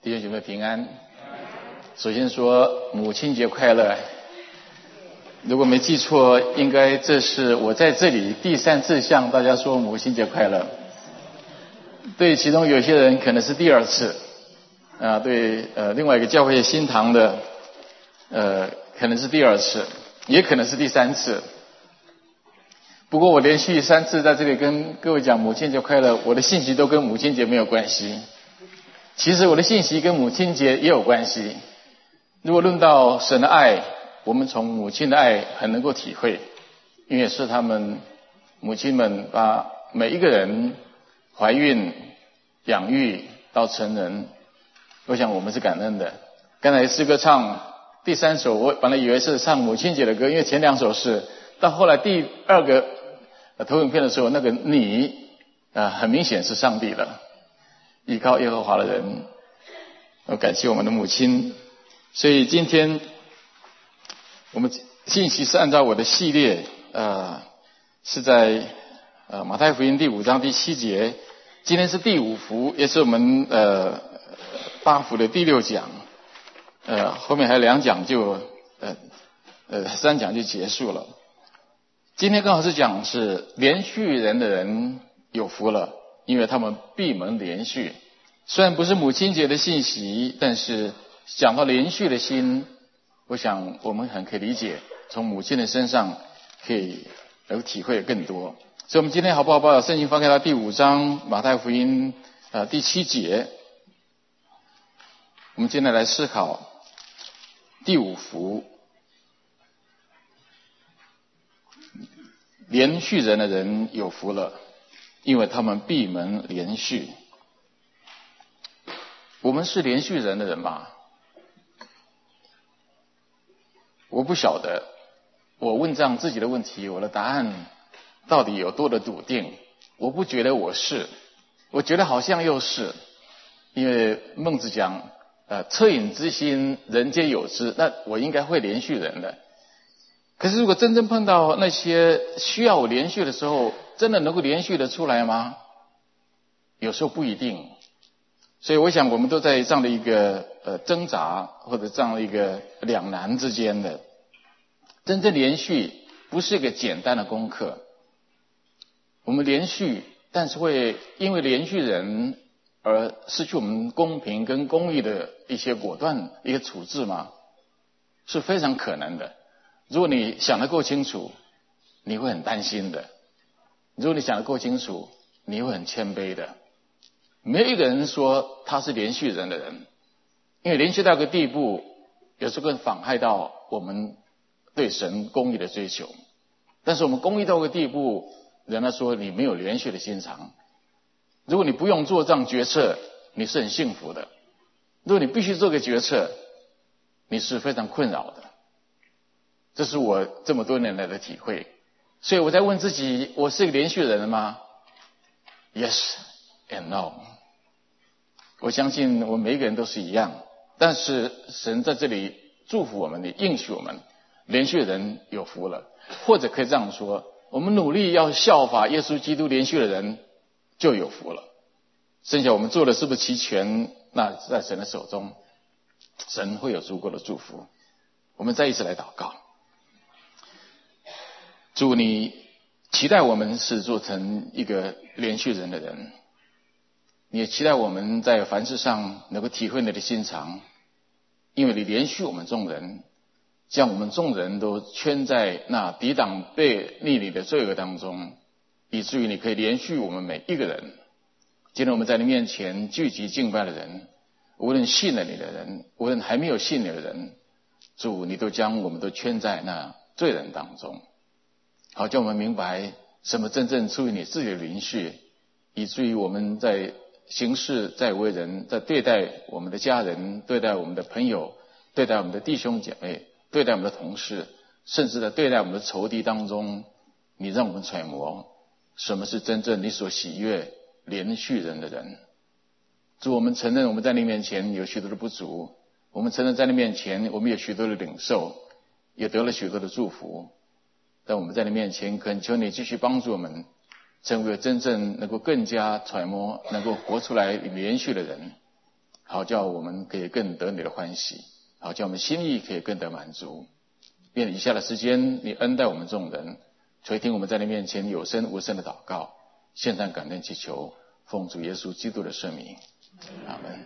弟兄姐妹平安。首先说母亲节快乐。如果没记错，应该这是我在这里第3次向大家说母亲节快乐。对其中有些人可能是第2次，对另外一个教会新堂的可能是第2次，也可能是第3次。不过我连续3次在这里跟各位讲母亲节快乐，我的信息都跟母亲节没有关系。其实我的信息跟母亲节也有关系。如果论到神的爱，我们从母亲的爱很能够体会，因为是母亲们把每一个人怀孕、养育到成人，我想我们是感恩的。刚才诗歌唱第3首，我本来以为是唱母亲节的歌，因为前2首是，到后来第2个投影片的时候，那个你很明显是上帝了。依靠耶和华的人，我感谢我们的母亲。所以今天我们信息是按照我的系列，是在马太福音第5章第7节。今天是第5福，也是我们8福的第6讲。后面还有2讲就3讲就结束了。今天刚好是讲是连续人的人有福了，因为他们闭门连续。虽然不是母亲节的信息，但是讲到连续的心，我想我们很可以理解，从母亲的身上可以有体会更多。所以我们今天好不好把圣经翻开到第5章马太福音第7节，我们今天来思考第5福。连续人的人有福了，因为他们闭门连续。我们是连续人的人吗？我不晓得。我问这样自己的问题，我的答案到底有多的笃定？我不觉得我是，我觉得好像又是。因为孟子讲恻隐之心人皆有之，那我应该会连续人的。可是如果真正碰到那些需要我连续的时候，真的能够连续的出来吗？有时候不一定。所以我想我们都在这样的一个挣扎，或者这样的一个两难之间的。真正连续不是一个简单的功课。我们连续，但是会因为连续人而失去我们公平跟公义的一些果断一个处置吗？是非常可能的。如果你想得够清楚，你会很担心的。如果你想得够清楚，你会很谦卑的。没有一个人说他是连续人的人，因为连续到一个地步，有时候会妨害到我们对神公义的追求。但是我们公义到一个地步，人家说你没有连续的心肠。如果你不用做这样决策，你是很幸福的。如果你必须做个决策，你是非常困扰的。这是我这么多年来的体会。所以我在问自己，我是一个连续人吗？ Yes and no。 我相信我们每一个人都是一样，但是神在这里祝福我们，也应许我们连续人有福了。或者可以这样说，我们努力要效法耶稣基督连续的人就有福了。剩下我们做的是不是齐全，那在神的手中，神会有足够的祝福。我们再一次来祷告。主，你期待我们是做成一个连续人的人，你也期待我们在凡事上能够体会你的心肠，因为你连续我们众人，将我们众人都圈在那抵挡悖逆你的罪恶当中，以至于你可以连续我们每一个人。今天我们在你面前聚集敬拜的人，无论信了你的人，无论还没有信你的人，主，你都将我们都圈在那罪人当中。好叫我们明白什么真正出于你自己的连续，以至于我们在行事，在为人，在对待我们的家人，对待我们的朋友，对待我们的弟兄姐妹，对待我们的同事，甚至在对待我们的仇敌当中，你让我们揣摩什么是真正你所喜悦连续人的人。主，我们承认我们在你面前有许多的不足，我们承认在你面前我们有许多的领受，也得了许多的祝福，但我们在你面前恳求你继续帮助我们成为真正能够更加揣摩，能够活出来你连续的人。 好叫我们可以更得你的欢喜，好叫我们心意可以更得满足。愿以下的时间你恩待我们众人，垂听我们在你面前有声无声的祷告，献上感恩祈求，奉主耶稣基督的圣名，阿们。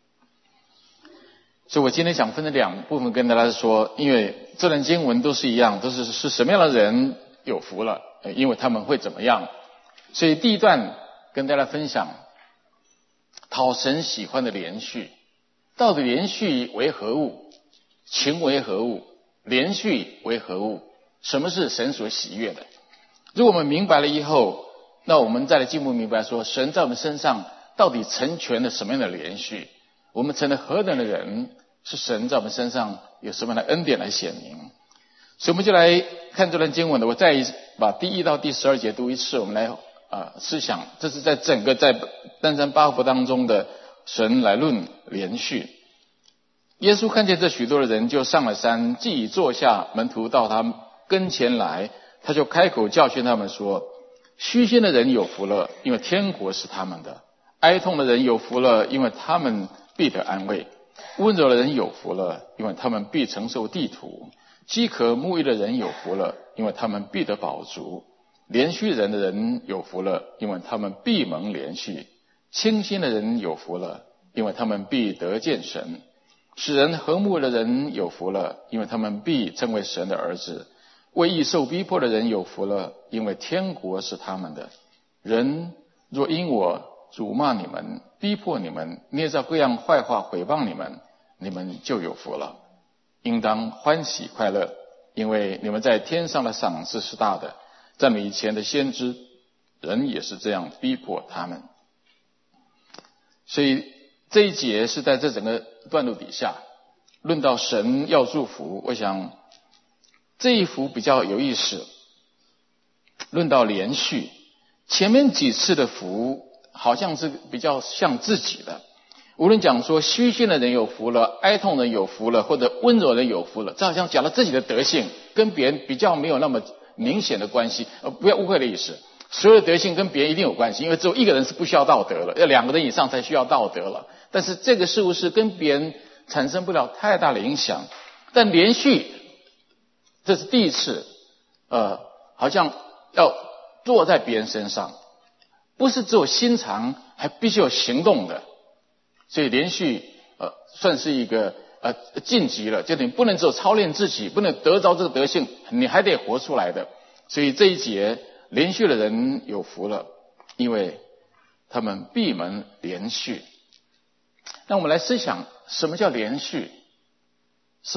所以我今天想分成两部分跟大家说，因为这段经文都是一样，都是什么样的人有福了，因为他们会怎么样。所以第一段跟大家分享讨神喜欢的连续，到底连续为何物，情为何物，连续为何物，什么是神所喜悦的。如果我们明白了以后，那我们再来进一步明白说，神在我们身上到底成全了什么样的连续，我们成了何等的人，是神在我们身上有什么样的恩典来显明。所以我们就来看这段经文的，我再把第1到第12节读一次，我们来思想，这是在整个在登山八福当中的神来论连续。耶稣看见这许多的人，就上了山，既已坐下，门徒到他跟前来，他就开口教训他们说，虚心的人有福了，因为天国是他们的；哀痛的人有福了，因为他们必得安慰；温柔的人有福了，因为他们必承受地土；饥渴沐浴的人有福了，因为他们必得饱足；连续人的人有福了，因为他们必蒙连续；清心的人有福了，因为他们必得见神；使人和睦的人有福了，因为他们必称为神的儿子；为义受逼迫的人有福了，因为天国是他们的。人若因我辱骂你们，逼迫你们，捏造各样坏话毁谤你们，你们就有福了。应当欢喜快乐，因为你们在天上的赏赐是大的。在你以前的先知人也是这样逼迫他们。所以这一节是在这整个段落底下论到神要祝福。我想这一幅比较有意思，论到连续。前面几次的福好像是比较像自己的，无论讲说虚心的人有福了，哀痛的人有福了，或者温柔的人有福了，这好像讲了自己的德性，跟别人比较没有那么明显的关系。不要误会的意思，所有的德性跟别人一定有关系，因为只有一个人是不需要道德了，要2个人以上才需要道德了。但是这个事物是跟别人产生不了太大的影响。但连续这是第一次好像要坐在别人身上，不是只有心肠，还必须有行动的。所以连续算是一个晋级了，就你不能只有操练自己，不能得着这个德性，你还得活出来的。所以这一节连续的人有福了，因为他们闭门连续。那我们来思想什么叫连续，是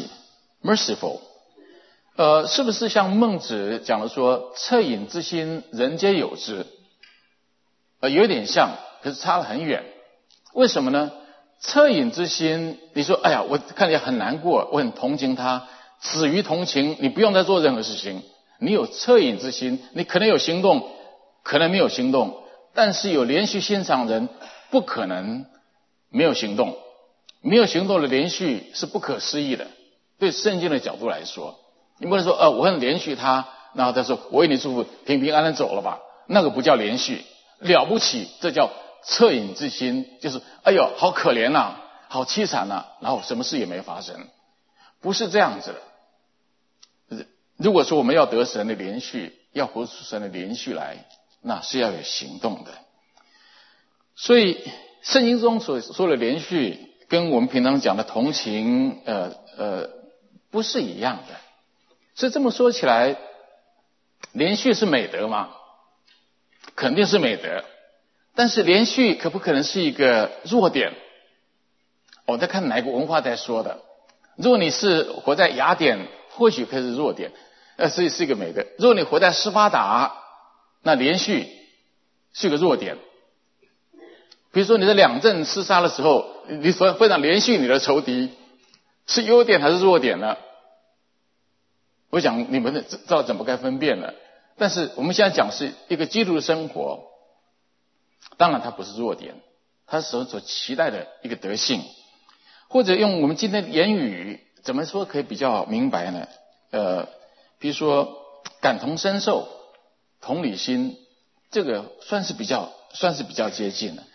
merciful。是不是像孟子讲的说，恻隐之心人皆有之，有点像，可是差得很远。为什么呢？恻隐之心，你说哎呀，我看起来很难过，我很同情他，止于同情，你不用再做任何事情。你有恻隐之心，你可能有行动，可能没有行动，但是有连续欣赏人不可能没有行动。没有行动的连续是不可思议的，对圣经的角度来说。你不能说我很连续他，然后他说我为你祝福，平平安安走了吧，那个不叫连续，了不起，这叫恻隐之心，就是哎呦好可怜啊，好凄惨啊，然后什么事也没发生。不是这样子的。如果说我们要得神的连续，要活出神的连续来，那是要有行动的。所以圣经中所说的连续跟我们平常讲的同情不是一样的。所以这么说起来，连续是美德吗？肯定是美德。但是连续可不可能是一个弱点？我在看哪个文化在说的。如果你是活在雅典，或许可以是弱点，所以是一个美德。如果你活在斯巴达，那连续是个弱点。比如说你在两阵厮杀的时候，你非常连续你的仇敌，是优点还是弱点呢？我想你们知道怎么该分辨了。但是我们现在讲是一个基督的生活，当然它不是弱点，它是所期待的一个德性。或者用我们今天的言语怎么说可以比较明白呢？比如说感同身受、同理心，这个算是比较接近的。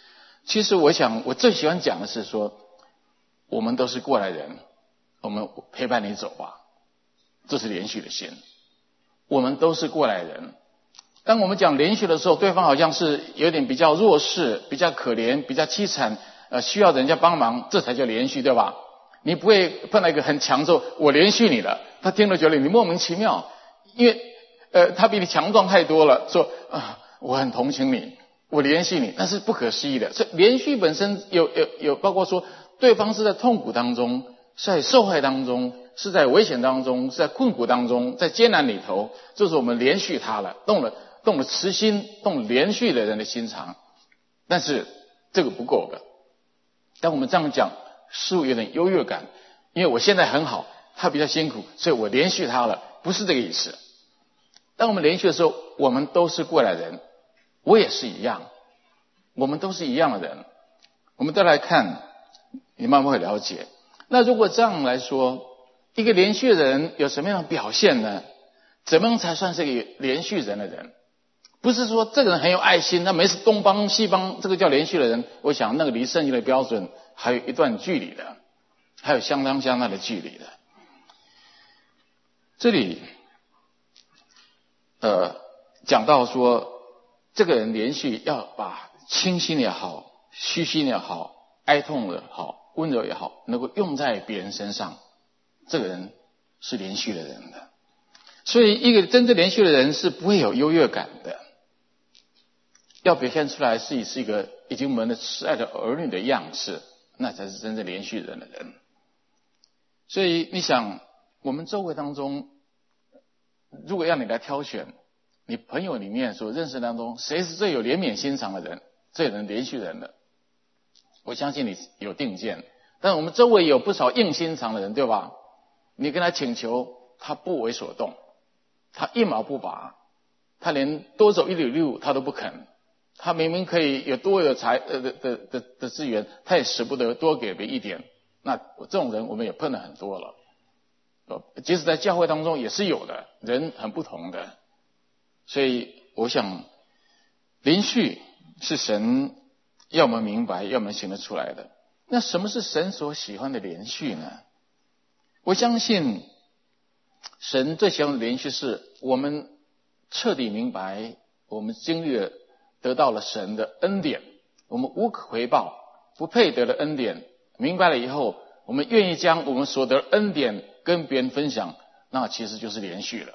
其实我想我最喜欢讲的是说，我们都是过来人，我们陪伴你走吧，这是连续的心。我们都是过来人，当我们讲连续的时候，对方好像是有点比较弱势，比较可怜，比较凄惨，需要人家帮忙，这才叫连续，对吧？你不会碰到一个很强之后，我连续你了，他听了觉得你莫名其妙，因为他比你强壮太多了，说我很同情你，我连续你，那是不可思议的。所以连续本身有包括说，对方是在痛苦当中，是在受害当中，是在危险当中，是在困苦当中，在艰难里头，就是我们连续他了，动了慈心，动了连续的人的心肠。但是这个不够的。当我们这样讲，似乎有点优越感，因为我现在很好，他比较辛苦，所以我连续他了，不是这个意思。当我们连续的时候，我们都是过来人，我也是一样，我们都是一样的人。我们再来看，你慢慢会了解。那如果这样来说，一个连续的人有什么样的表现呢？怎么样才算是一个连续人的人？不是说这个人很有爱心，那没事东帮西帮，这个叫连续的人。我想那个离圣经的标准还有一段距离的，还有相当的距离的。这里讲到说，这个人连续要把清心也好，虚心也好，哀痛也好，温柔也好，能够用在别人身上，这个人是连续的人的。所以一个真正连续的人是不会有优越感的，要表现出来是一个已经蒙了慈爱的儿女的样式，那才是真正连续人的人。所以你想，我们周围当中，如果要你来挑选，你朋友里面所认识当中，谁是最有怜悯心肠的人，最能连续人的？我相信你有定见。但我们周围有不少硬心肠的人，对吧？你跟他请求，他不为所动，他一毛不拔，他连多走一里路他都不肯。他明明可以有多有的资源，他也舍不得多给别一点。那这种人我们也碰了很多了，即使在教会当中也是有的，人很不同的。所以我想，连续是神要我们明白，要我们行得出来的。那什么是神所喜欢的连续呢？我相信神最喜欢的连续是我们彻底明白，我们经历了得到了神的恩典，我们无可回报，不配得的恩典，明白了以后，我们愿意将我们所得的恩典跟别人分享，那其实就是连续了。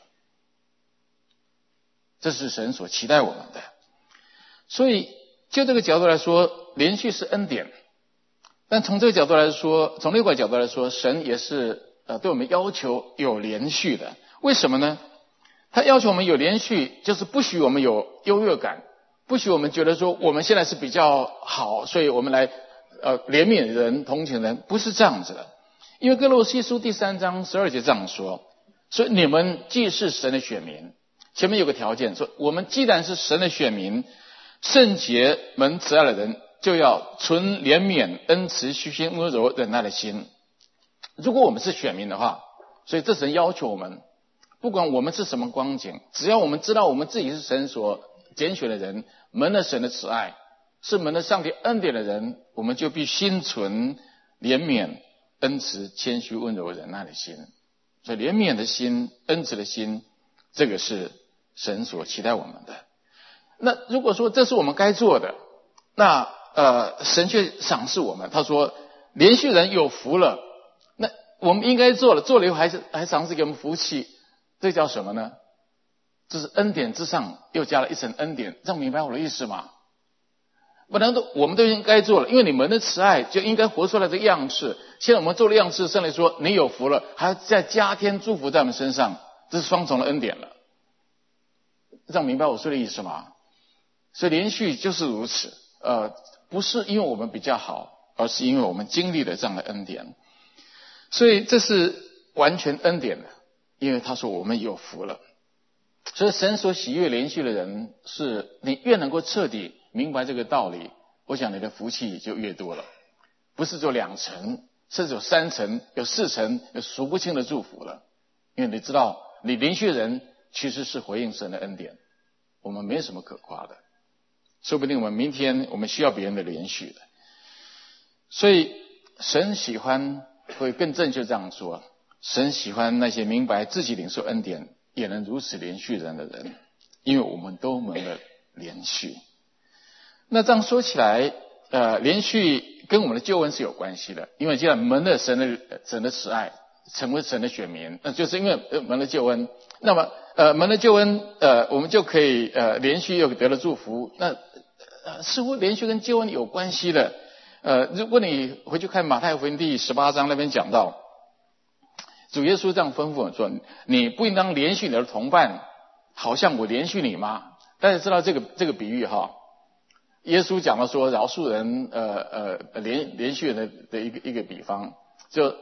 这是神所期待我们的。所以就这个角度来说，连续是恩典。但从这个角度来说，从另外一个角度来说，神也是对我们要求有连续的。为什么呢？他要求我们有连续，就是不许我们有优越感，不许我们觉得说我们现在是比较好，所以我们来怜悯人、同情人，不是这样子的。因为哥罗西书第3章12节这样说，所以你们既是神的选民，前面有个条件说，我们既然是神的选民，圣洁蒙慈爱的人，就要存怜悯、恩慈、虚心、温柔、忍耐的心。如果我们是选民的话，所以这神要求我们，不管我们是什么光景，只要我们知道我们自己是神所拣选的人，蒙了神的慈爱，是蒙了上帝恩典的人，我们就必心存怜悯、恩慈、谦虚、温柔、忍耐的心。所以怜悯的心、恩慈的心，这个是神所期待我们的。那如果说这是我们该做的，那神却赏识我们，他说连续人有福了，那我们应该做了，做了以后还赏赐给我们福气，这叫什么呢？这是恩典之上又加了一层恩典，这样明白我的意思吗？不然我们都应该做了，因为你们的慈爱就应该活出来这个样式。现在我们做了样式，圣灵说你有福了，还要再加添祝福在我们身上，这是双重的恩典了。这样明白我说的意思吗？所以连续就是如此，不是因为我们比较好，而是因为我们经历了这样的恩典。所以这是完全恩典的，因为他说我们有福了。所以神所喜悦连续的人，是你越能够彻底明白这个道理，我想你的福气就越多了，不是做2层，甚至有3层、有4层，有数不清的祝福了。因为你知道，你连续的人其实是回应神的恩典，我们没什么可夸的。 说不定我们明天我们需要别人的连续的。所以神喜欢，会更正确这样说，神喜欢那些明白自己领受恩典也能如此连续人的人，因为我们都蒙了连续。那这样说起来，连续跟我们的救恩是有关系的，因为既然蒙了神的慈爱，成为神的选民，那就是因为蒙了救恩。那么蒙了救恩，我们就可以连续又得了祝福。那似乎连续跟救恩有关系的。如果你回去看马太福音第18章那边讲到，主耶稣这样吩咐我说：“你不应当连续你的同伴，好像我连续你吗？”大家知道这个比喻哈？耶稣讲了说饶恕人连续人的一个比方，就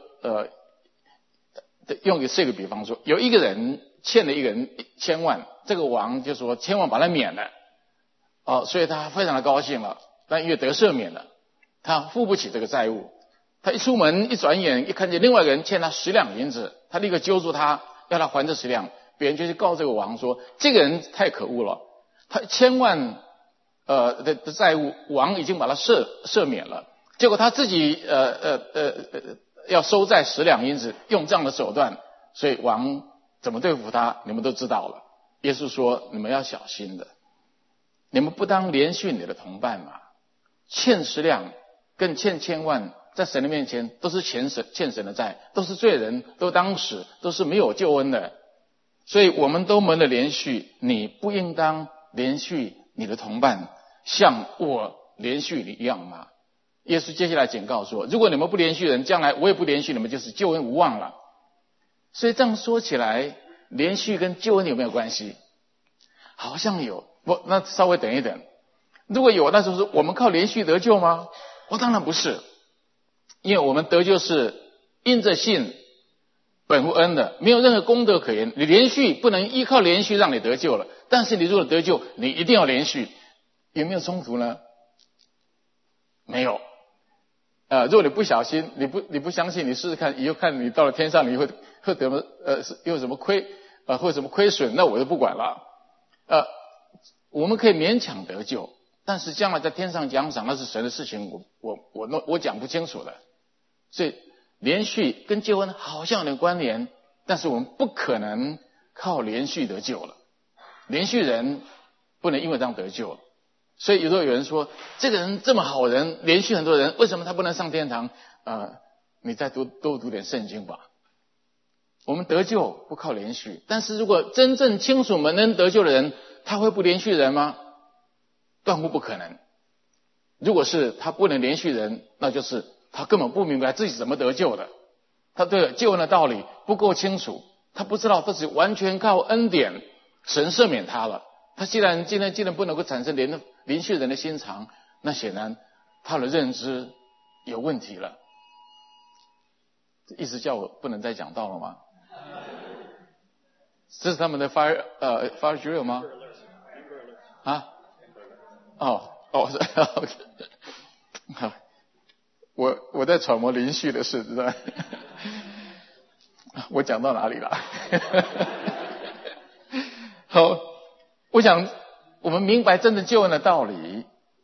用这个比方说，有一个人欠了一个人1000万，这个王就说1000万把他免了，所以他非常的高兴了，但因为得赦免了，他付不起这个债务。他一出门一转眼一看见另外一个人欠他10两银子，他立刻揪住他，要他还这10两。别人就去告这个王说，这个人太可恶了，他1000万的债务，王已经把他赦免了，结果他自己要收债10两银子，用这样的手段，所以王怎么对付他，你们都知道了。耶稣说，你们要小心的，你们不当连续你的同伴嘛，欠10两跟欠1000万，在神的面前都是欠神的债，都是罪人，都当死，都是没有救恩的。所以我们都蒙了连续，你不应当连续你的同伴，像我连续你一样吗？耶稣接下来警告说，如果你们不连续人，将来我也不连续你们，就是救恩无望了。所以这样说起来，连续跟救恩有没有关系？好像有。那稍微等一等，如果有，那就是我们靠连续得救吗？当然不是，因为我们得救是因着信，本乎恩的，没有任何功德可言。你连续不能依靠连续让你得救了，但是你如果得救，你一定要连续。有没有冲突呢？没有。如果你不小心，你不相信，你试试看，以后看你到了天上，你会得有什么亏会有什么亏损，那我就不管了。我们可以勉强得救，但是将来在天上奖赏那是神的事情，我讲不清楚的。所以连续跟救恩好像有点关联，但是我们不可能靠连续得救了。连续人不能因为这样得救了。所以有时候有人说，这个人这么好人，连续很多人，为什么他不能上天堂？你再多读点圣经吧。我们得救不靠连续，但是如果真正清楚蒙恩得救的人，他会不连续人吗？断乎不可能。如果是他不能连续人，那就是他根本不明白自己怎么得救的，他对救恩的道理不够清楚，他不知道自己完全靠恩典，神赦免他了。他既然不能够产生连续人的心肠，那显然他的认知有问题了。意思叫我不能再讲道了吗？这是他们的fire drill 吗？我在揣摩连续的事，知道吗？我讲到哪里了？好，我想我们明白真正救恩的道理，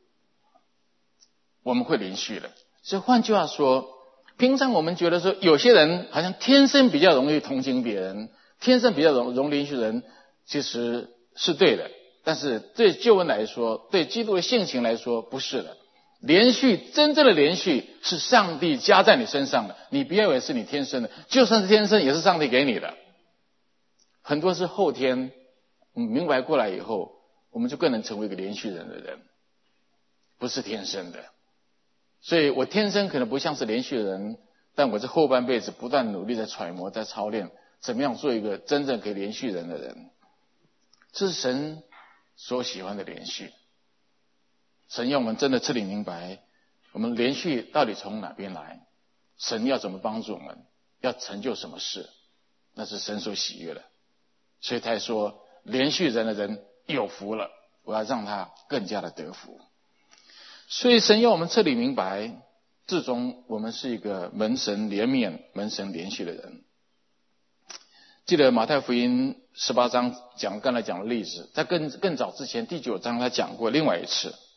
我们会连续的。所以换句话说，平常我们觉得说有些人好像天生比较容易同情别人，天生比较容连续人，其实是对的，但是对救恩来说，对基督的性情来说不是的。连续真正的连续是上帝加在你身上的，你不要以为是你天生的，就算是天生也是上帝给你的。很多是后天明白过来以后，我们就更能成为一个连续人的人，不是天生的。所以我天生可能不像是连续人，但我这后半辈子不断努力在揣摩，在操练怎么样做一个真正可以连续人的人。这是神所喜欢的连续。神要我们真的彻底明白，我们连续到底从哪边来，神要怎么帮助我们，要成就什么事，那是神所喜悦的。所以他说连续人的人有福了，我要让他更加的得福。所以神要我们彻底明白，至终我们是一个蒙神怜悯、蒙神连续的人。记得马太福音18章刚才讲的例子，在更早之前第9章他讲过另外一次，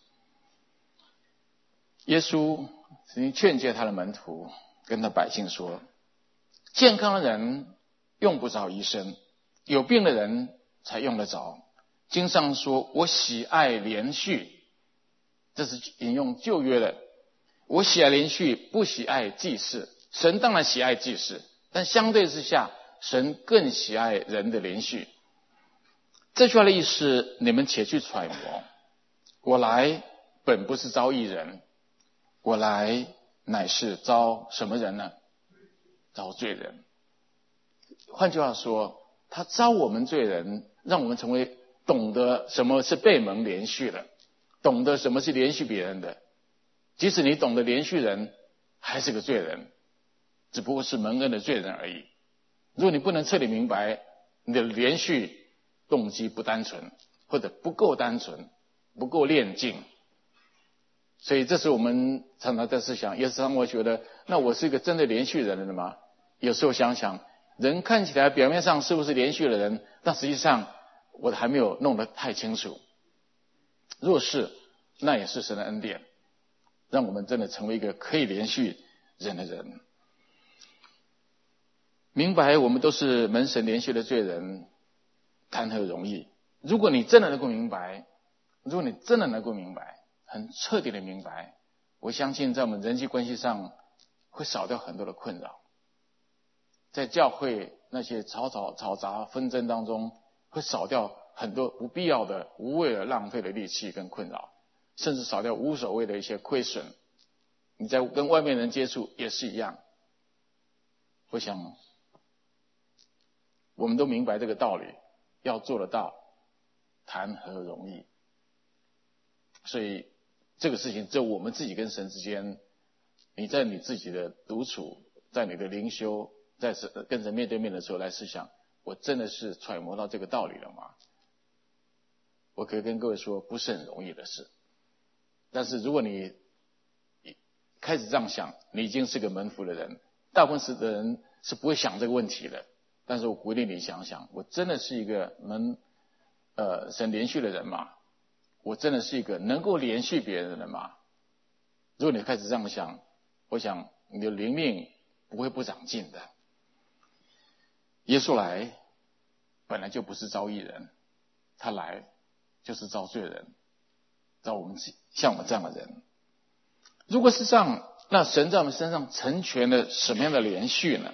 耶稣曾经劝诫他的门徒，跟他百姓说，健康的人用不着医生，有病的人才用得着。经上说，我喜爱连续，这是引用旧约的，我喜爱连续，不喜爱祭祀。神当然喜爱祭祀，但相对之下，神更喜爱人的连续。这句话的意思，你们且去揣摩。我来本不是招义人，我来乃是招什么人呢？招罪人。换句话说，他招我们罪人，让我们成为懂得什么是被蒙连续的，懂得什么是连续别人的。即使你懂得连续人，还是个罪人，只不过是蒙恩的罪人而已。如果你不能彻底明白，你的连续动机不单纯，或者不够单纯，不够炼净。所以这是我们常常在思想，也是让我觉得，那我是一个真的连续人了吗？有时候想想，人看起来表面上是不是连续的人，但实际上我还没有弄得太清楚。若是，那也是神的恩典，让我们真的成为一个可以连续人的人。明白我们都是蒙神连续的罪人，谈何容易？如果你真的能够明白，很彻底的明白，我相信在我们人际关系上会少掉很多的困扰，在教会那些吵杂纷争当中，会少掉很多不必要的无谓的浪费的力气跟困扰，甚至少掉无所谓的一些亏损。你在跟外面人接触也是一样。我想我们都明白这个道理，要做得到，谈何容易？所以这个事情只有我们自己跟神之间，你在你自己的独处，在你的灵修，在跟神面对面的时候来思想，我真的是揣摩到这个道理了吗？我可以跟各位说，不是很容易的事。但是如果你开始这样想，你已经是个蒙福的人，大部分的人是不会想这个问题的。但是我鼓励你想想，我真的是一个神连续的人吗？我真的是一个能够连续别人的人吗？如果你开始这样想，我想你的灵命不会不长进的。耶稣来本来就不是招义人，他来就是招罪人，招我们像我们这样的人。如果是这样，那神在我们身上成全了什么样的连续呢？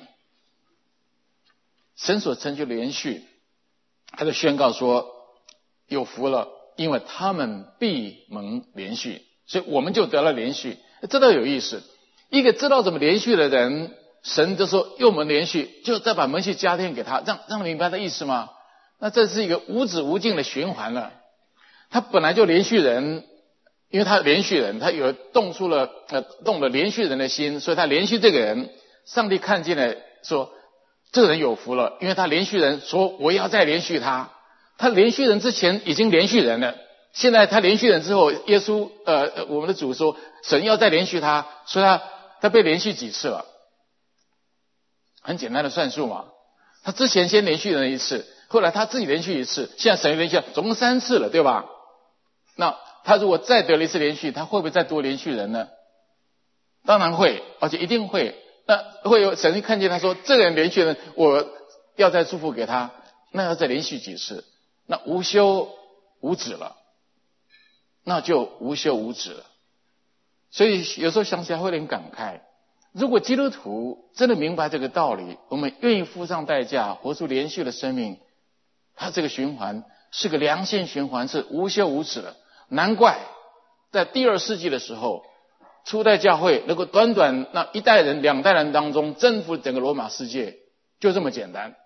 神所成就的连续，他就宣告说，有福了，因为他们必蒙连续，所以我们就得了连续。这倒有意思，一个知道怎么连续的人，神就说又蒙连续，就再把蒙续加添给他，让他明白的意思吗？那这是一个无止无尽的循环了。他本来就连续人，因为他连续人，他有动了连续人的心，所以他连续这个人，上帝看见了说，这个人有福了，因为他连续人说我要再连续他。他连续人之前已经连续人了，现在他连续人之后，耶稣我们的主说神要再连续他，所以他被连续几次了？很简单的算数嘛，他之前先连续人一次，后来他自己连续一次，现在神连续总共3次了，对吧？那他如果再得了一次连续，他会不会再多连续人呢？当然会，而且一定会。那会有神看见他说，这个人连续人，我要再祝福给他，那要再连续几次？那无休无止了，那就无休无止了。所以有时候想起来会有点感慨，如果基督徒真的明白这个道理，我们愿意付上代价，活出连续的生命，它这个循环是个良性循环，是无休无止的。难怪在第2世纪的时候，初代教会能够短短那1代人2代人当中征服整个罗马世界，就这么简单。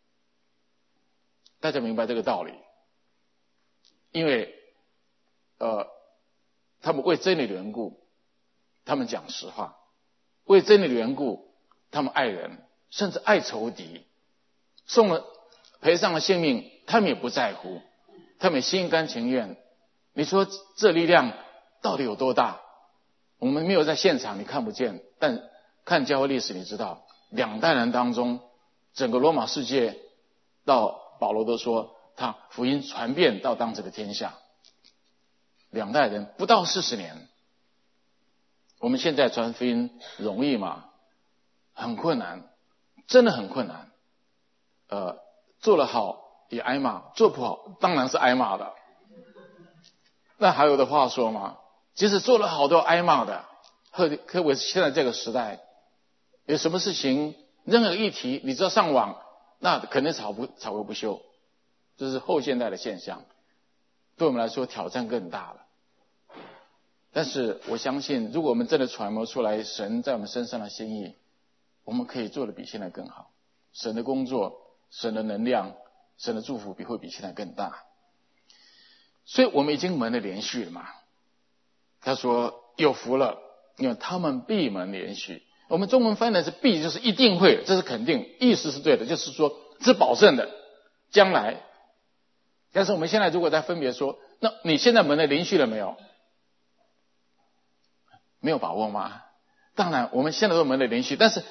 大家明白这个道理，因为他们为真理的缘故，他们讲实话，为真理的缘故，他们爱人，甚至爱仇敌，赔上了性命，他们也不在乎，他们心甘情愿。你说这力量到底有多大？我们没有在现场，你看不见，但看教会历史，你知道2代人当中，整个罗马世界到保罗都说他福音传遍到当时的天下，2代人不到40年， 我们现在传福音容易吗？很困难，真的很困难。做得好也挨骂，做不好当然是挨骂的。那还有的话说吗？即使做得好都要挨骂的。可我现在这个时代，有什么事情，任何议题，你只要上网，那可能吵个不休。这是后现代的现象，对我们来说挑战更大了。但是我相信，如果我们真的揣摩出来神在我们身上的心意，我们可以做得比现在更好。神的工作，神的能量，神的祝福会比现在更大。所以我们已经蒙了连续了嘛。他说有福了，因为他们闭门连续。我们中文翻译的是必，就是一定会，这是肯定，意思是对的，就是说是保证的，将来。但是我们现在如果再分别说，那你现在蒙了连续了没有？没有把握吗？当然我们现在都蒙了连续，但是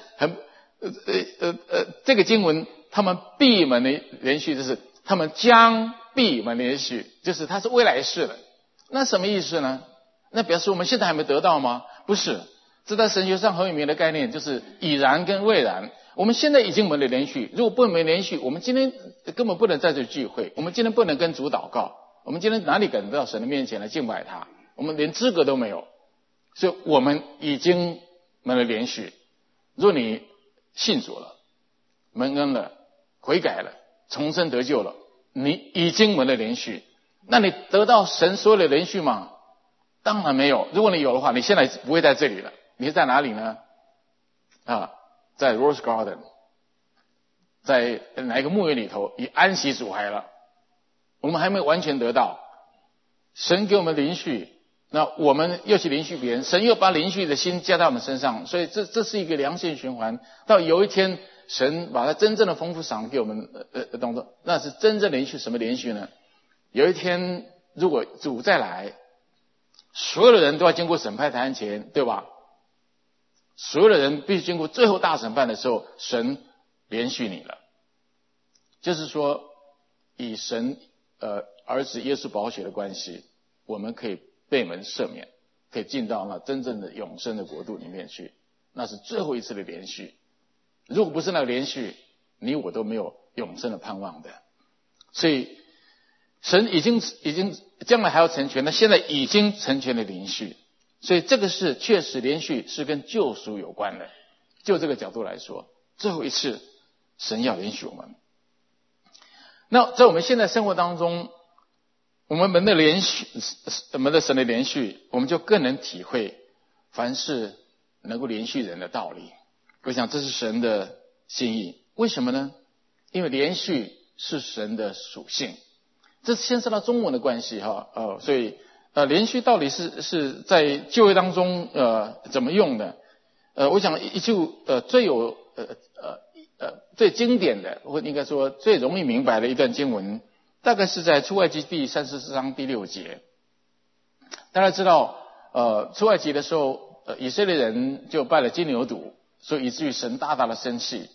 这个经文他们闭门的连续，就是他们将闭门连续，就是它是未来式的。那什么意思呢？那表示我们现在还没得到吗？不是，这在神学上很有名的概念，就是已然跟未然。我们现在已经蒙了连续，如果不蒙连续，我们今天根本不能在这聚会，我们今天不能跟主祷告，我们今天哪里敢到神的面前来敬拜他？我们连资格都没有。所以我们已经蒙了连续。若你信主了，蒙恩了，悔改了，重生得救了，你已经蒙了连续。那你得到神所有的连续吗？当然没有。如果你有的话，你现在不会在这里了。你是在哪里呢？在 Rose Garden， 在哪一个牧园里头，以安息主怀了。我们还没有完全得到。神给我们连续，那我们又去连续别人，神又把连续的心加在我们身上，所以这是一个良性循环。到有一天，神把他真正的丰富赏给我们当中，那是真正连续。什么连续呢？有一天，如果主再来，所有的人都要经过审判台前，对吧？所有的人必须经过最后大审判的时候，神连续你了。就是说，以神儿子耶稣宝血的关系，我们可以被门赦免，可以进到那真正的永生的国度里面去。那是最后一次的连续。如果不是那个连续，你我都没有永生的盼望的。所以神已经将来还要成全，那现在已经成全了连续。所以这个是确实连续是跟救赎有关的。就这个角度来说，最后一次神要连续我们。那在我们现在生活当中，我们蒙的连续，蒙的神的连续，我们就更能体会凡事能够连续人的道理。我想这是神的心意。为什么呢？因为连续是神的属性。这牵涉到中文的关系所以连续到底是在旧约当中怎么用的？我想最有最经典的，或应该说最容易明白的一段经文，大概是在出埃及第34章第6节。大家知道出埃及的时候以色列人就拜了金牛犊，所以以至于神大大的生气，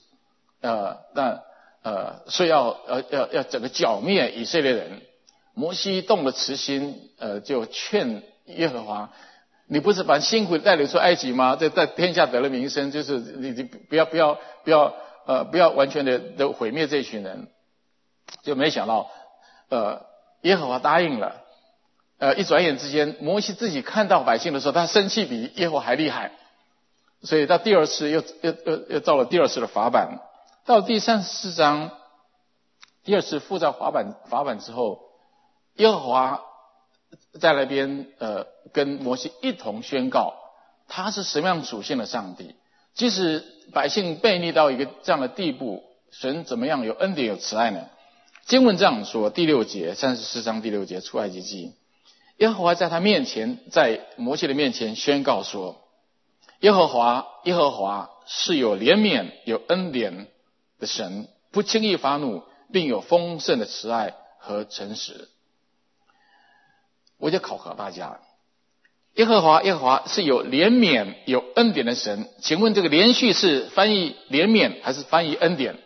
所以要整个剿灭以色列人。摩西动了慈心，就劝耶和华，你不是把辛苦带领出埃及吗？在天下得了名声，就是你不要完全的毁灭这群人。就没想到耶和华答应了。一转眼之间，摩西自己看到百姓的时候，他生气比耶和华还厉害，所以到第二次又造了第二次的法版。到第34章第二次复造法版之后，耶和华在那边跟摩西一同宣告，他是什么样属性的上帝。即使百姓悖逆到一个这样的地步，神怎么样有恩典有慈爱呢？经文这样说，第6节34章第6节出埃及记，耶和华在他面前，在摩西的面前宣告说，耶和华是有怜悯有恩典的神，不轻易发怒，并有丰盛的慈爱和诚实。我就考核大家，耶和华是有怜悯有恩典的神，请问这个连续是翻译怜悯还是翻译恩典？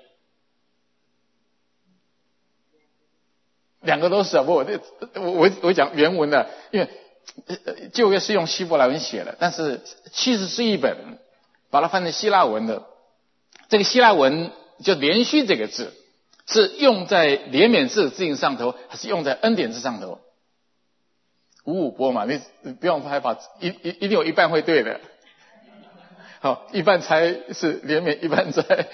两个都是我讲原文的，因为旧约是用希伯来文写的，但是其实是一本把它翻成希腊文的。这个希腊文就连续这个字是用在怜悯字形上头，还是用在恩典字上头？五五波嘛，你不用害怕，一定有一半会对的。好，一半才是怜悯，一半才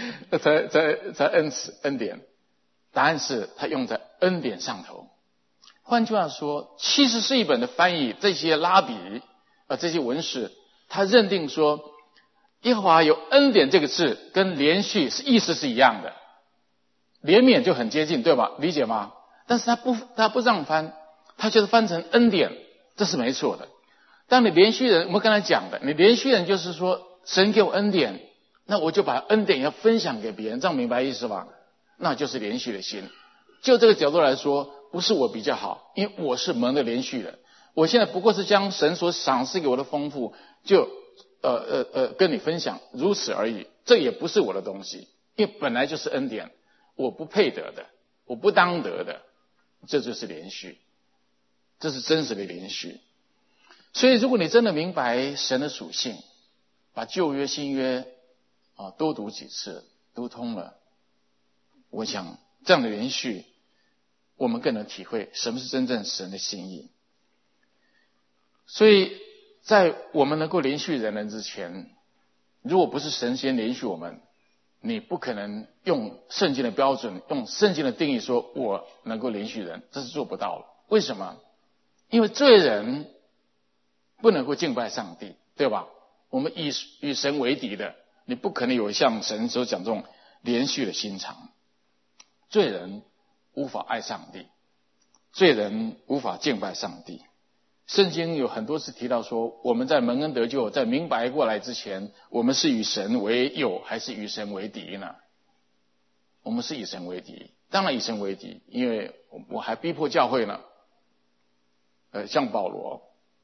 恩典。答案是它用在恩典上头。换句话说，其实是一本的翻译，这些拉比这些文士，他认定说耶和华有恩典这个字跟连续是意思是一样的，怜悯就很接近，对吧？理解吗？但是他不这样翻，他就是翻成恩典，这是没错的。当你连续人，我们刚才讲的，你连续人就是说神给我恩典，那我就把恩典要分享给别人，这样明白意思吧？那就是连续的心。就这个角度来说，不是我比较好，因为我是蒙的连续的，我现在不过是将神所赏赐给我的丰富就跟你分享，如此而已。这也不是我的东西，因为本来就是恩典，我不配得的，我不当得的，这就是连续，这是真实的连续。所以如果你真的明白神的属性，把旧约新约多读几次，读通了，我想这样的连续我们更能体会什么是真正神的心意。所以在我们能够连续人之前，如果不是神先连续我们，你不可能用圣经的标准，用圣经的定义说我能够连续人，这是做不到了。为什么？因为罪人不能够敬拜上帝，对吧？我们与神为敌的，你不可能有像神所讲这种连续的心肠。罪人无法爱上帝，罪人无法敬拜上帝。圣经有很多次提到说，我们在蒙恩得救，在明白过来之前，我们是与神为友还是与神为敌呢？我们是与神为敌，当然与神为敌，因为我还逼迫教会呢。像保罗，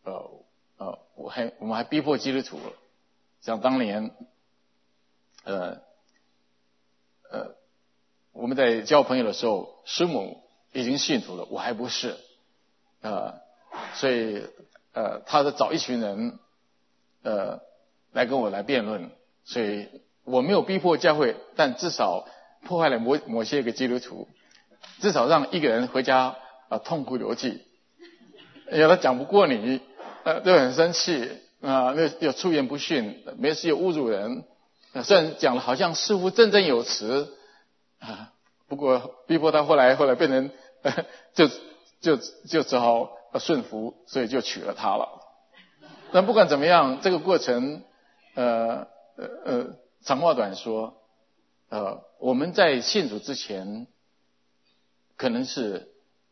我们还逼迫基督徒，像当年，我们在交朋友的时候，师母已经信徒了，我还不是，所以他找一群人来跟我来辩论，所以我没有逼迫教会，但至少破坏了某些个基督徒，至少让一个人回家痛哭流涕，因为他讲不过你，就很生气又出言不逊，没事又侮辱人，虽然讲了好像似乎振振有词不过逼迫他后来变成就只好顺服，所以就娶了她了。但不管怎么样，这个过程长话短说，我们在信主之前肯定是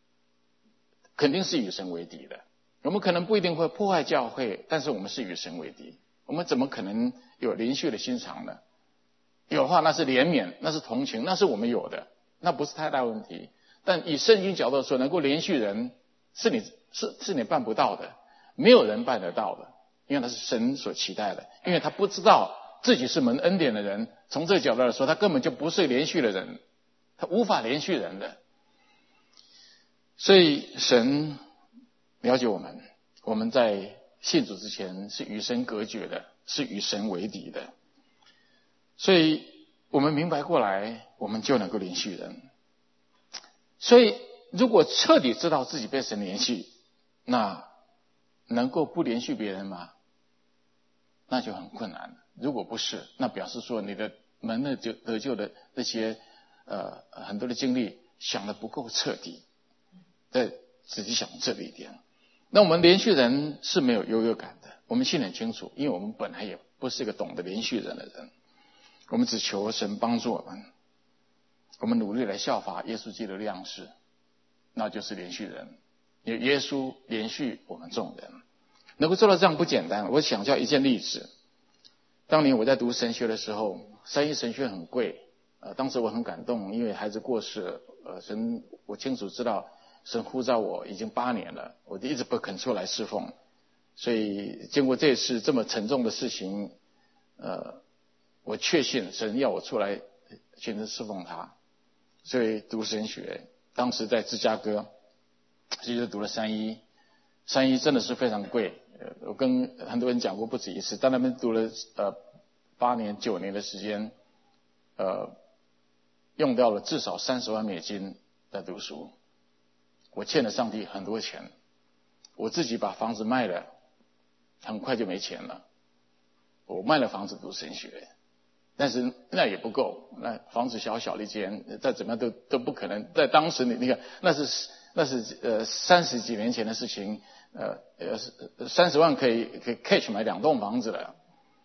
与神为敌的。我们可能不一定会破坏教会，但是我们是与神为敌。我们怎么可能有连续的心肠呢？有的话那是怜悯，那是同情，那是我们有的，那不是太大问题。但以圣经角度说，能够连续人是你办不到的，没有人办得到的，因为他是神所期待的，因为他不知道自己是蒙恩典的人，从这个角度来说，他根本就不是连续的人，他无法连续人的。所以神了解我们在信主之前是与神隔绝的，是与神为敌的。所以我们明白过来，我们就能够连续人。所以如果彻底知道自己被神连续，那能够不连续别人吗？那就很困难。如果不是，那表示说你的蒙恩得救的那些很多的经历想得不够彻底，再仔细想这一点。那我们连续人是没有优越感的，我们心里很清楚，因为我们本来也不是一个懂得连续人的人，我们只求神帮助我们努力来效法耶稣基督的样式，那就是连续人，因为耶稣连续我们众人，能够做到这样不简单。我想叫一件例子，当年我在读神学的时候，三一神学很贵，当时我很感动，因为孩子过世，我清楚知道神呼召我已经8年了，我就一直不肯出来侍奉，所以经过这次这么沉重的事情，我确信神要我出来全身侍奉他，所以读神学。当时在芝加哥，就读了三一山一真的是非常贵，我跟很多人讲过不止一次，在那边读了8年9年的时间，用掉了至少30万美金在读书。我欠了上帝很多钱，我自己把房子卖了，很快就没钱了。我卖了房子读神学，但是那也不够，那房子小小的一间，再怎么样都不可能。在当时你看，那是30几年前的事情，30万可以 cash 买2栋房子了。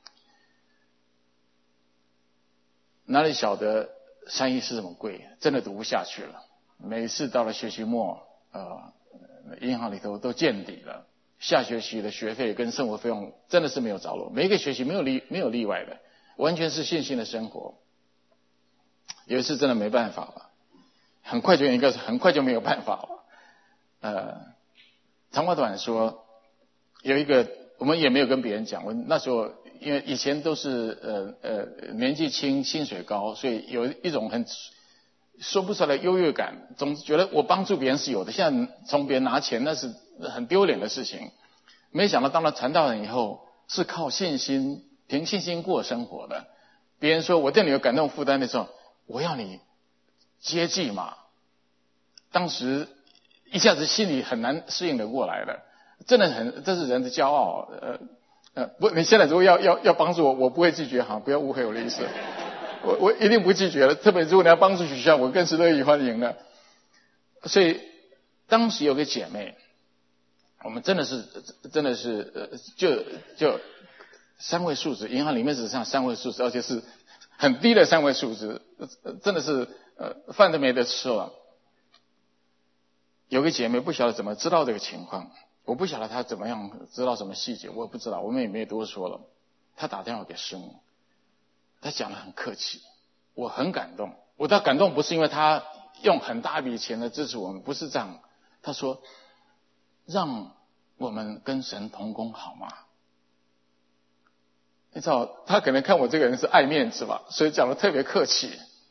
哪里晓得山一是这么贵，真的读不下去了。每次到了学期末，银行里头都见底了，下学期的学费跟生活费用真的是没有着落，每一个学期没有例外的，完全是信心的生活。有一次真的没办法了，很快就没有办法了。长话短说，有一个我们也没有跟别人讲，我那时候因为以前都是年纪轻薪水高，所以有一种很说不出来的优越感，总是觉得我帮助别人是有的，现在从别人拿钱那是很丢脸的事情。没想到当了传道人以后，是靠信心凭信心过生活的。别人说我对你有感动负担的时候，我要你接济嘛，当时一下子心里很难适应得过来的，真的这是人的骄傲。不，你现在如果要帮助我，我不会拒绝哈，不要误会我的意思。我一定不拒绝了，特别如果你要帮助学校，我更是乐意欢迎的。所以当时有个姐妹，我们真的是就3位数字，银行里面只剩3位数字，而且是很低的3位数字，真的是饭都没得吃了。有个姐妹不晓得怎么知道这个情况，我不晓得她怎么样知道什么细节，我也不知道，我们也没多说了。她打电话给师母，她讲得很客气，我很感动。我的感动不是因为她用很大笔钱来支持我们，不是这样。她说让我们跟神同工好吗？你知道她可能看我这个人是爱面子吧，所以讲得特别客气。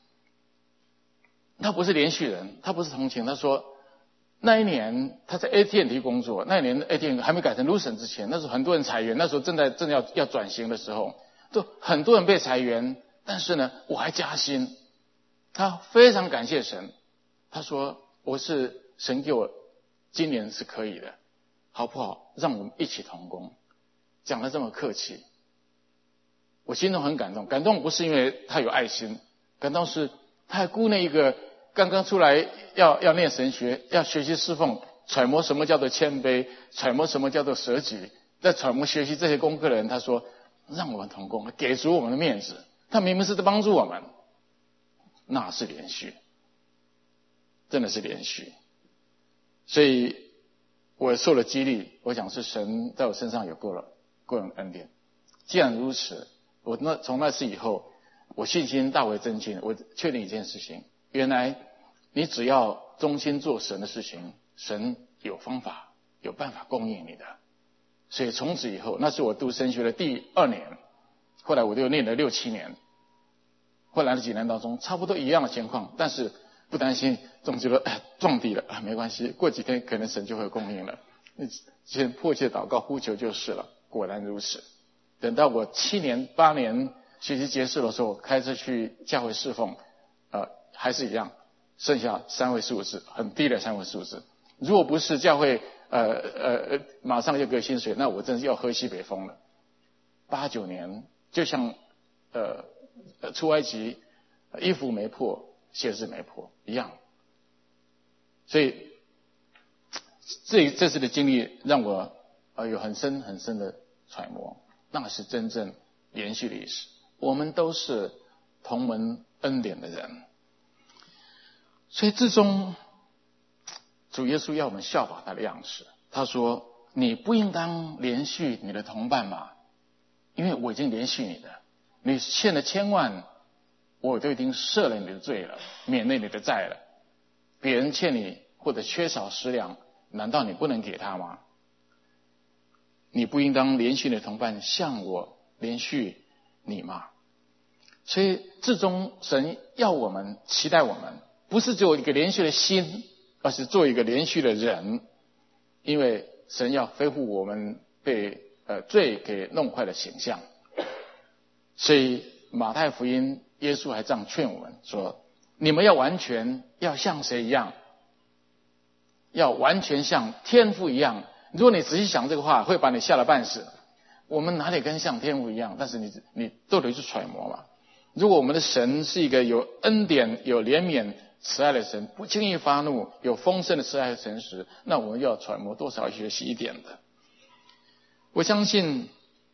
她不是连续人，她不是同情。她说那一年她在 AT&T 工作，那一年 AT&T 还没改成 Lucent 之前，那时候很多人裁员，那时候正要转型的时候，都很多人被裁员，但是呢我还加薪。她非常感谢神，她说我是神给我今年是可以的，好不好？让我们一起同工。讲得这么客气，我心中很感动。感动不是因为他有爱心，感动是他还顾那一个刚刚出来要念神学，要学习侍奉，揣摩什么叫做谦卑，揣摩什么叫做舍己，在揣摩学习这些功课的人，他说让我们同工，给足我们的面子。他明明是在帮助我们，那是连续，真的是连续。所以我受了激励，我想是神在我身上有过人恩典。既然如此，我从那次以后，我信心大为增进。我确定一件事情，原来你只要忠心做神的事情，神有方法有办法供应你的。所以从此以后，那是我读神学的第2年，后来我就念了6、7年，后来的几年当中差不多一样的情况，但是不担心，总觉得撞地了没关系，过几天可能神就会供应了。你先迫切祷告呼求就是了。果然如此。等到我7年8年学习结束的时候，开车去教会侍奉，还是一样，剩下3位数字，很低的3位数字。如果不是教会马上就给薪水，那我真是要喝西北风了。8、9年就像出埃及衣服没破鞋子没破一样。所以这次的经历让我有很深很深的揣摩，那是真正连续的意思。我们都是同门恩典的人，所以至终主耶稣要我们效法他的样式。他说你不应当连续你的同伴吗？因为我已经连续你的，你欠了1000万，我都已经赦了你的罪了，免了你的债了。别人欠你或者缺少食粮，难道你不能给他吗？你不应当连续你的同伴像我连续你吗？所以至终神要我们期待我们不是做一个连续的心，而是做一个连续的人。因为神要恢复我们被罪给弄坏的形象。所以马太福音耶稣还这样劝我们说，你们要完全，要像谁一样？要完全像天父一样。如果你仔细想这个话，会把你吓得半死。我们哪里跟像天父一样？但是你都得去揣摩嘛。如果我们的神是一个有恩典、有怜悯、慈爱的神，不轻易发怒，有丰盛的慈爱和诚实，那我们要揣摩多少学习一点的。我相信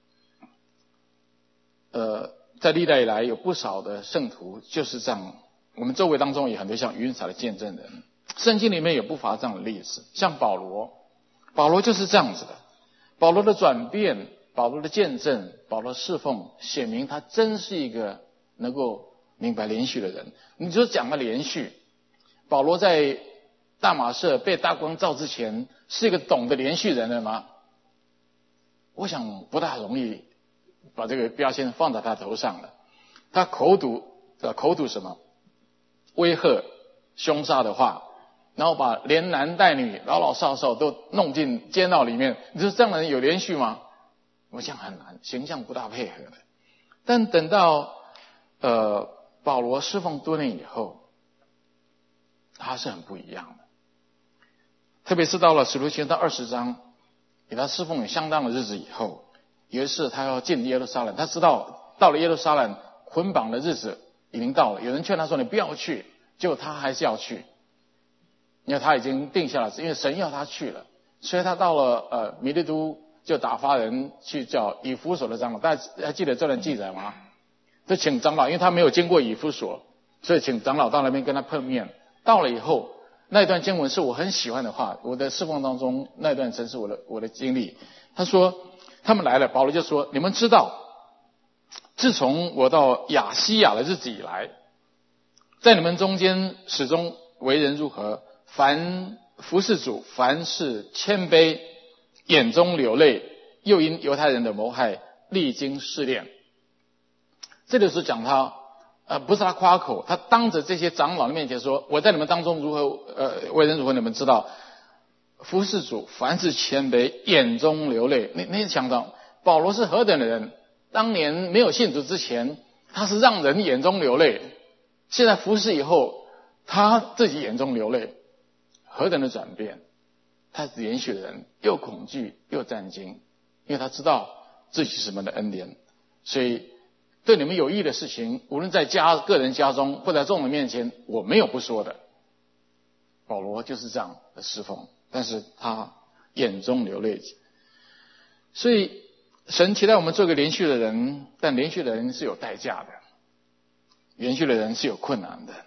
在历代以来有不少的圣徒就是这样，我们周围当中也很多像云彩的见证人，圣经里面也不乏这样的例子。像保罗就是这样子的。保罗的转变，保罗的见证，保罗侍奉，显明他真是一个能够明白连续的人。你就讲了连续，保罗在大马色被大光照之前，是一个懂得连续人的吗？我想不大容易把这个标签放在他头上了。他口吐什么威吓凶杀的话，然后把连男带女老老少少都弄进监牢里面，你说这样的人有连续吗？我想很难，形象不大配合的。但等到保罗侍奉多年以后，他是很不一样的。特别是到了使徒行传20章，给他侍奉有相当的日子以后，有一次他要进耶路撒冷，他知道到了耶路撒冷捆绑的日子已经到了，有人劝他说你不要去，结果他还是要去，因为他已经定下了，因为神要他去了。所以他到了米利都，就打发人去叫以弗所的长老，大家还记得这段记载吗？就请长老，因为他没有经过以弗所，所以请长老到那边跟他碰面。到了以后，那段经文是我很喜欢的话，我的侍奉当中那段真是我的经历。他说他们来了，保罗就说，你们知道自从我到亚西亚的日子以来，在你们中间始终为人如何，凡服侍主，凡事谦卑，眼中流泪，又因犹太人的谋害历经试炼。这里是讲他不是他夸口，他当着这些长老的面前说，我在你们当中如何为人如何，你们知道，服侍主，凡事谦卑，眼中流泪。你想到保罗是何等的人？当年没有信主之前，他是让人眼中流泪，现在服侍以后，他自己眼中流泪，何等的转变！他是连续的人，又恐惧又战惊，因为他知道自己是什么的恩典，所以对你们有益的事情，无论在个人家中或在众人面前，我没有不说的。保罗就是这样的侍奉，但是他眼中流泪。所以神期待我们做个连续的人，但连续的人是有代价的，连续的人是有困难的。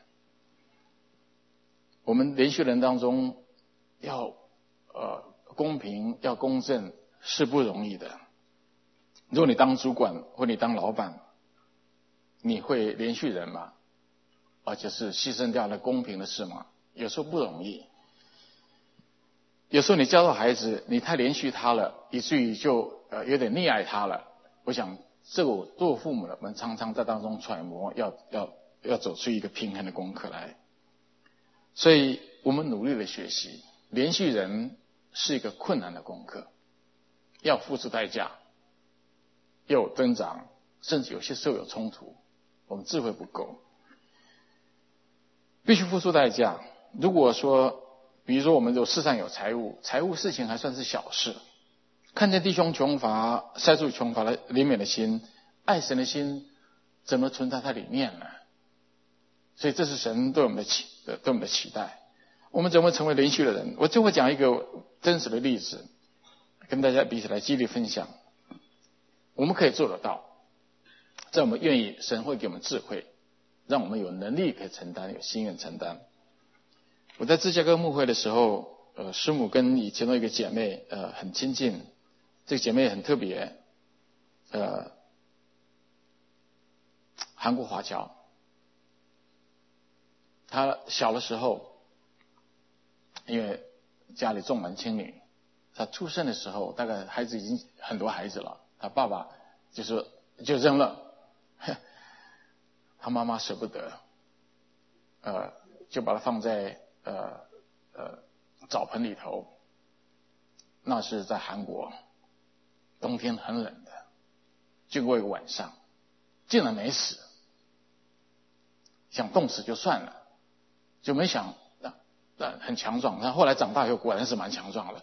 我们连续人当中要公平，要公正，是不容易的。如果你当主管或你当老板，你会连续人吗？而且是牺牲掉了公平的事吗？有时候不容易。有时候你教导孩子，你太连续他了，以至于就有点溺爱他了。我想这个我做父母的，我们常常在当中揣摩，要走出一个平衡的功课来。所以我们努力的学习，连续人是一个困难的功课，要付出代价，又有增长，甚至有些时候有冲突，我们智慧不够，必须付出代价。如果说比如说我们世上有财务事情还算是小事，看见弟兄穷乏，塞住穷乏的怜悯的心，爱神的心怎么存在它里面呢？所以这是神对我们的期待。我们怎么成为连续的人？我就会讲一个真实的例子，跟大家彼此来激励分享。我们可以做得到，在我们愿意，神会给我们智慧，让我们有能力可以承担，有心愿承担。我在芝加哥牧会的时候，师母跟以前的一个姐妹很亲近，这个姐妹很特别，韩国华侨。她小的时候，因为家里重男轻女，她出生的时候，大概孩子已经很多孩子了，她爸爸就扔了，她妈妈舍不得，就把她放在澡盆里头， 那是在韩国，冬天很冷的，经过一个晚上，竟然没死，想冻死就算了，就没想很强壮。他后来长大以后果然是蛮强壮的，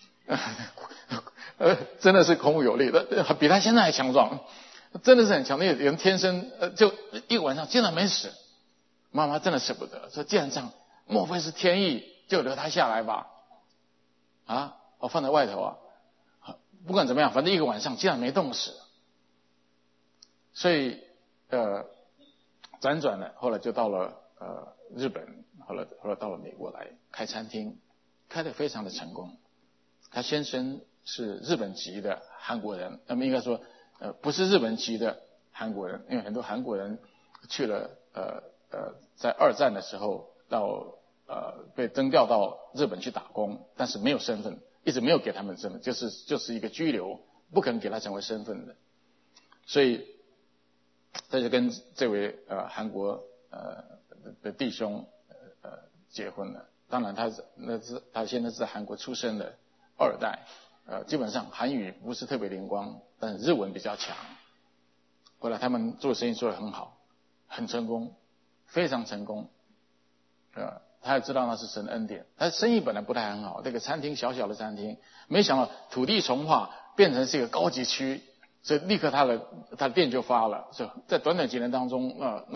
真的是孔武有力的，比他现在还强壮，真的是很强。那人天生就一个晚上竟然没死，妈妈真的舍不得，说既然这样，莫非是天意，就留他下来吧？我放在外头啊，不管怎么样，反正一个晚上竟然没冻死，所以辗转了，后来就到了日本，后来到了美国来开餐厅，开得非常的成功。他先生是日本籍的韩国人，那么应该说不是日本籍的韩国人，因为很多韩国人去了在二战的时候到被征调到日本去打工，但是没有身份，一直没有给他们身份，就是一个居留，不可能给他成为身份的，所以他就跟这位韩国的弟兄结婚了。当然他现在是在韩国出生的二代，基本上韩语不是特别灵光，但是日文比较强。后来他们做生意做得很好，很成功，非常成功。他也知道那是神恩典。他生意本来不太很好，这个餐厅小小的餐厅，没想到土地重划变成是一个高级区，所以立刻他的店就发了。所以在短短几年当中，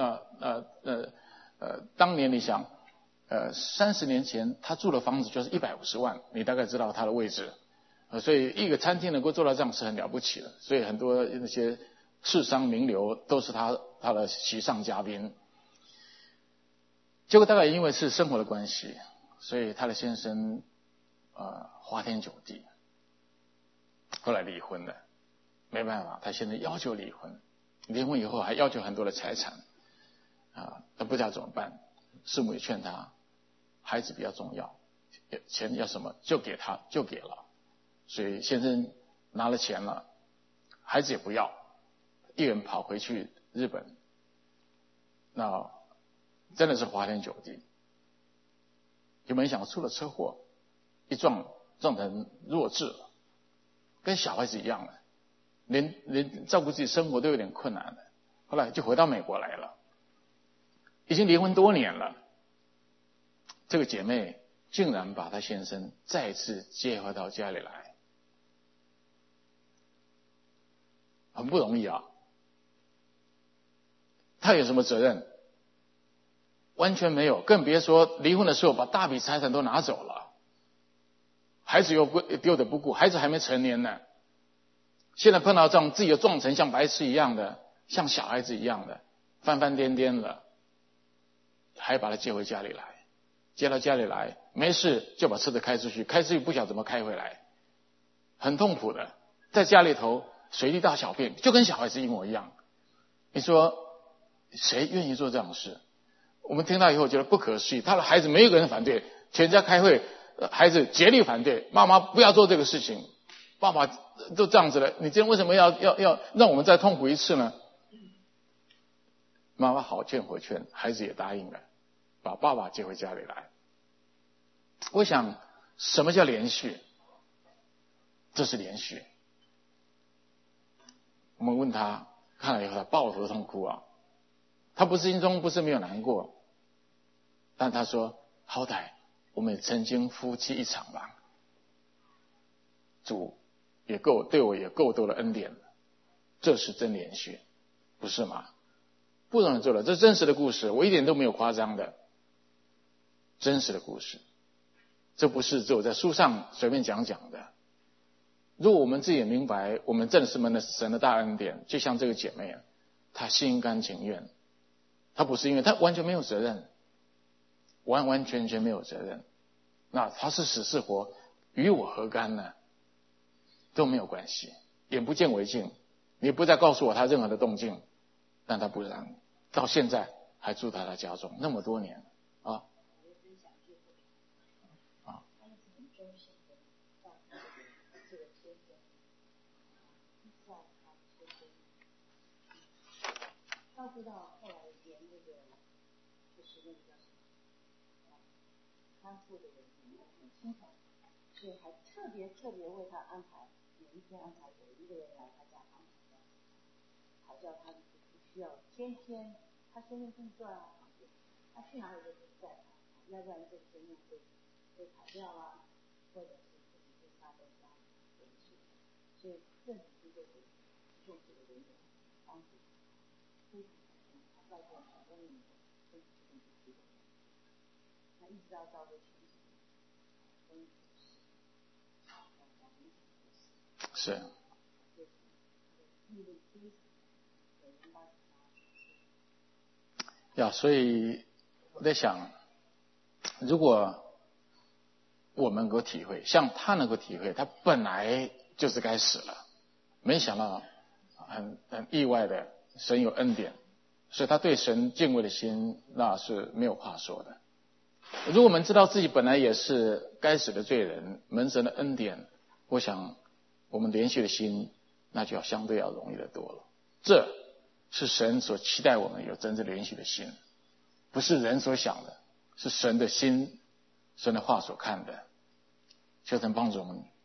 当年你想，30年前他住的房子就是150万，你大概知道他的位置。所以一个餐厅能够做到这样是很了不起的。所以很多那些世商名流都是他的席上嘉宾。结果大概因为是生活的关系，所以他的先生花天酒地，后来离婚了。没办法，他现在要求离婚，离婚以后还要求很多的财产他不知道怎么办。师母也劝他，孩子比较重要，钱要什么就给他，就给了。所以先生拿了钱了，孩子也不要，一人跑回去日本，那真的是花天酒地，就没想到出了车祸，一撞成弱智了，跟小孩子一样了，连照顾自己生活都有点困难了。后来就回到美国来了，已经离婚多年了。这个姐妹竟然把她先生再次接回到家里来，很不容易啊。她有什么责任？完全没有，更别说离婚的时候把大笔财产都拿走了，孩子又丢得不顾，孩子还没成年呢。现在碰到这样自己又撞成像白痴一样的，像小孩子一样的，翻翻颠颠了，还把他接回家里来。接到家里来，没事就把车子开出去，开出去不晓得怎么开回来，很痛苦的，在家里头随地大小便，就跟小孩子一模一样。你说谁愿意做这样的事？我们听到以后觉得不可思议，他的孩子没有一个人反对，全家开会，孩子竭力反对，妈妈不要做这个事情，爸爸都这样子了，你今天为什么要让我们再痛苦一次呢？妈妈好劝回劝，孩子也答应了，把爸爸接回家里来。我想什么叫连续？这是连续。我们问他，看了以后他抱头痛哭啊。他心中不是没有难过，但他说好歹我们也曾经夫妻一场吧，主也对我也够多的恩典了，这是真连续，不是吗？不容易做了，这是真实的故事，我一点都没有夸张的，真实的故事，这不是只有在书上随便讲的。如果我们自己也明白，我们真的是神的大恩典，就像这个姐妹啊，她心甘情愿，她不是因为她完全没有责任，完完全全没有责任，那她是死是活与我何干呢？都没有关系，眼不见为净，你不再告诉我她任何的动静，但她不然，到现在还住在她家中那么多年啊。 照顾到后来连那个就是那个叫什么看护的人员很心疼， 是还特别为他安排，有一天安排有一个人来他家帮忙，好叫他不需要天天他先生正坐在他旁边，他去哪里都不在他，要不然这个先生会跑掉啦，或者是自己被杀在家里等事，所以政府就会重视的人员帮助非常他照顾很多年的政府这种提供，他一直要照顾全体都是是。呀，所以我在想，如果我们能够体会，像他能够体会，他本来就是该死了，没想到很意外的，神有恩典，所以他对神敬畏的心那是没有话说的。如果我们知道自己本来也是该死的罪人，蒙神的恩典，我想我们连续的心那就要相对要容易的多了。这是神所期待我们有真正连续的心，不是人所想的，是神的心，神的话所看的。求神帮助我们